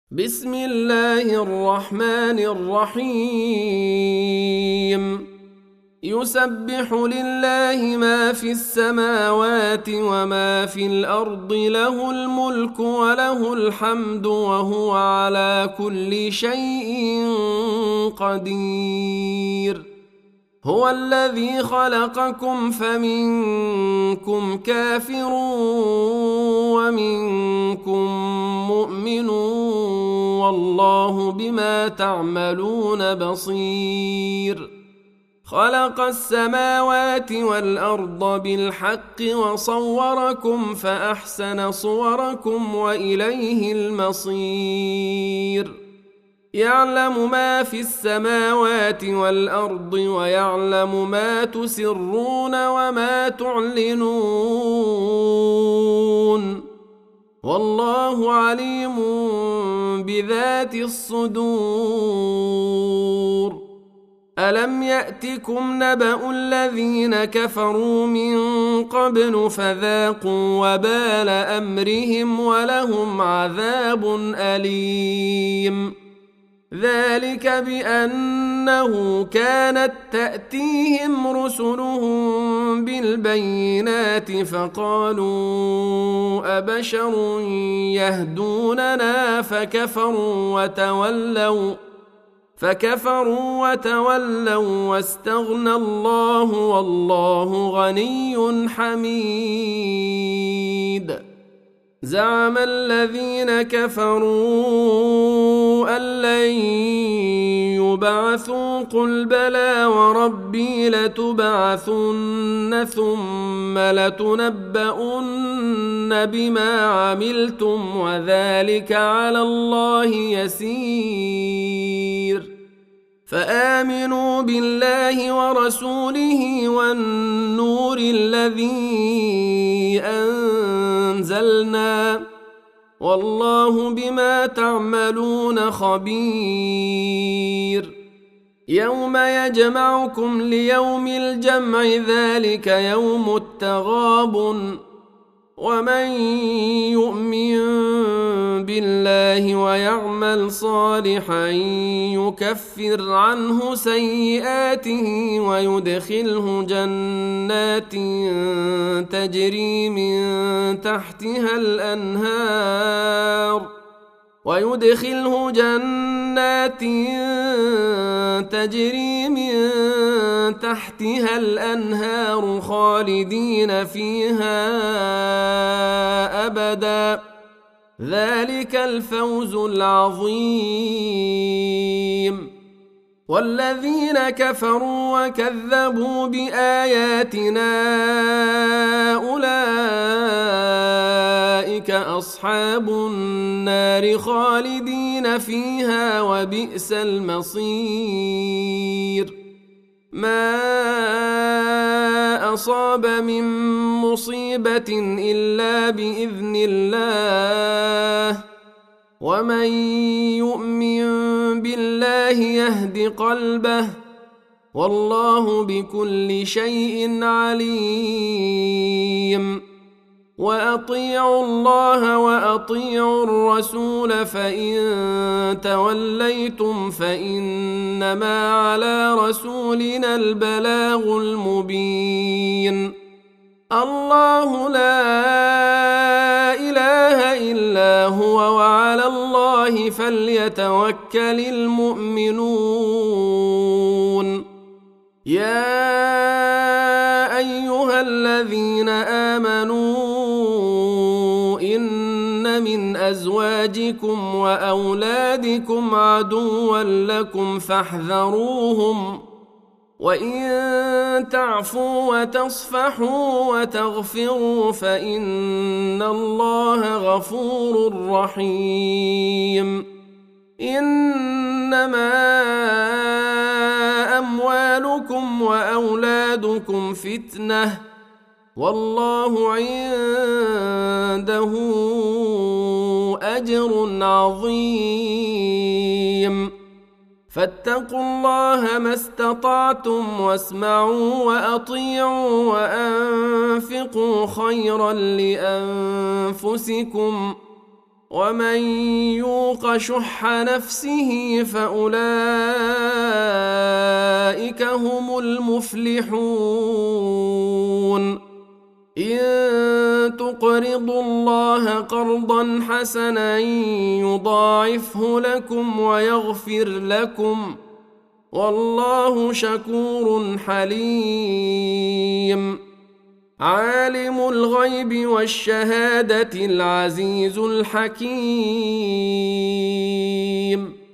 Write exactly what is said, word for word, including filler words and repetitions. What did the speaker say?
بسم الله الرحمن الرحيم يسبح لله ما في السماوات وما في الأرض له الملك وله الحمد وهو على كل شيء قدير هو الذي خلقكم فمنكم كافر ومنكم مؤمن والله بما تعملون بصير خلق السماوات والأرض بالحق وصوركم فأحسن صوركم وإليه المصير يعلم ما في السماوات والأرض ويعلم ما تسرون وما تعلنون والله عليم بذات الصدور ألم يأتكم نبأ الذين كفروا من قبل فذاقوا وبال أمرهم ولهم عذاب أليم ذلك بأنه كانت تأتيهم رسلهم بالبينات فقالوا أبشر يهدوننا فكفروا وتولوا فكفروا وتولوا واستغنى الله والله غني حميد زعم الذين كفروا أن لن يبعثوا قل بلى وربي لتبعثن ثم لتنبؤن بما عملتم وذلك على الله يسير فآمنوا بالله ورسوله والنور الذي أنزلنا والله بما تعملون خبير يوم يجمعكم ليوم الجمع ذلك يوم التغابن ومن يؤمن بالله ويعمل صالحا يكفر عنه سيئاته ويدخله جنات تجري من تحتها الأنهار ويدخله جنات تجري من تحتها الأنهار خالدين فيها أبدا ذلك الفوز العظيم والذين كفروا وكذبوا بآياتنا أولئك أصحاب النار خالدين فيها وبئس المصير ما أصاب من مصيبة إلا بإذن الله ومن يؤمن بالله يهد قلبه والله بكل شيء عليم وأطيعوا الله وأطيعوا الرسول فإن توليتم فإنما على رسولنا البلاغ المبين الله لا إله إلا هو وعلى الله فليتوكل المؤمنون يا أيها الذين آمنوا إن من أزواجكم وأولادكم عدوا لكم فاحذروهم وإن تعفوا وتصفحوا وتغفروا فإن الله غفور رحيم إنما أموالكم وأولادكم فتنة والله عنده أجر عظيم فاتقوا الله ما استطعتم واسمعوا وأطيعوا وأنفقوا خيرا لأنفسكم ومن يوق شح نفسه فأولئك هم المفلحون إن تقرضوا الله قرضا حسنا يضاعفه لكم ويغفر لكم والله شكور حليم عالم الغيب والشهادة العزيز الحكيم